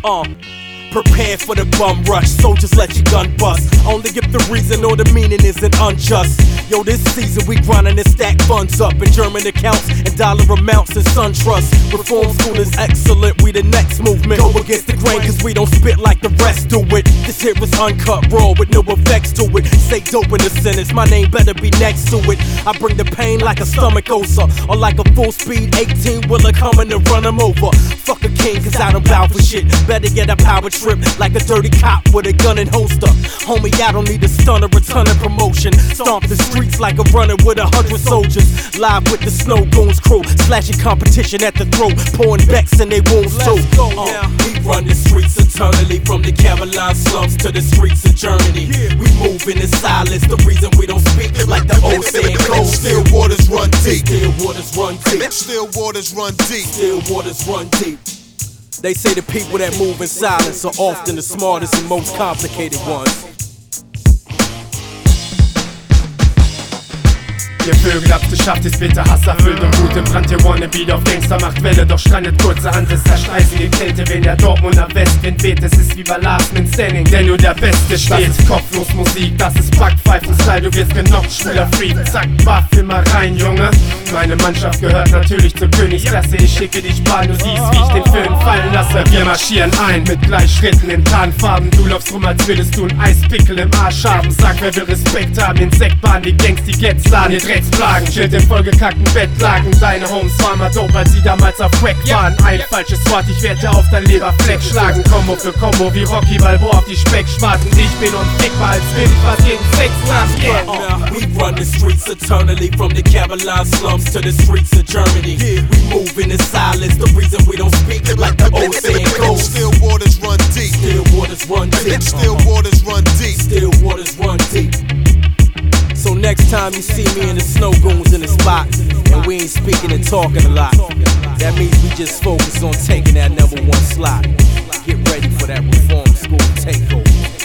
Prepare for the bum rush, soldiers let your gun bust. Only if the reason or the meaning isn't unjust. Yo, this season we grindin' and stack funds up in German accounts and dollar amounts in SunTrust. Reform school is excellent, we the next movement. Go against the grain cause we don't spit like the rest do it. This here is uncut raw with no effects to it. Say dope in the sentence, my name better be next to it. I bring the pain like a stomach ulcer, or like a full speed 18-wheeler coming to run them over. Fuck a king cause I don't bow for shit. Better get a power trip like a dirty cop with a gun and holster. Homie, I don't need a stun or a ton of promotion. Stomp the streets like a runner with 100 soldiers. Live with the Snow Goons crew, slashing competition at the throat, pouring Becks in they wounds too. We run the streets eternally, from the Caroline slums to the streets of Germany. We move in the silence, the reason we don't speak like the old saying goes. Still waters run deep. Still waters run deep. Still waters run deep. Still waters run deep. They say the people that move in silence are often the smartest and most complicated ones. Ihr Vögel habt geschafft, ist bitter Hass erfüllt und Wut im Brand. Ihr Wannabe auf Gangster macht Welle, doch strandet kurze Hand. Es herrscht eisige Kälte, wenn der Dortmunder Westwind weht. Es ist wie bei Last Man Standing, denn nur der Beste steht. Das ist kopflos Musik, das ist Backpfeifen-Style. Du wirst genockt, schwuler Freak. Zack, baff, immer rein, Junge. Meine Mannschaft gehört natürlich zur Königsklasse. Ich schicke dich Ball, du siehst, wie ich den Föhn fallen lasse. Wir marschieren ein mit Gleichschritten in Tarnfarben. Du läufst rum, als würdest du ein Eispickel im Arsch haben. Sag, wer will Respekt haben? Insektbahn, die Gangs, die Gets laden. Ihr Drecksplagen, chillt im vollgekackten Bettlagen. Deine Homes waren mal dope, als sie damals auf Wack waren. Ein falsches Wort, ich werde auf dein Leberfleck schlagen. Kombo für Kombo, wie Rocky Balboa auf die Speckschwarten. Ich bin unfickbar, als will ich was gegen Sex machen. Yeah. We run the streets eternally, from the Caroline slums to the streets of Germany. We move in the silence, the reason we don't speak like the old saying goes. Still waters run deep. Still waters run deep. Still waters run deep. Still waters run deep. So next time you see me and the Snow Goons in the spot, and we ain't speaking and talking a lot, that means we just focus on taking that #1 slot. Get ready for that reform school takeover.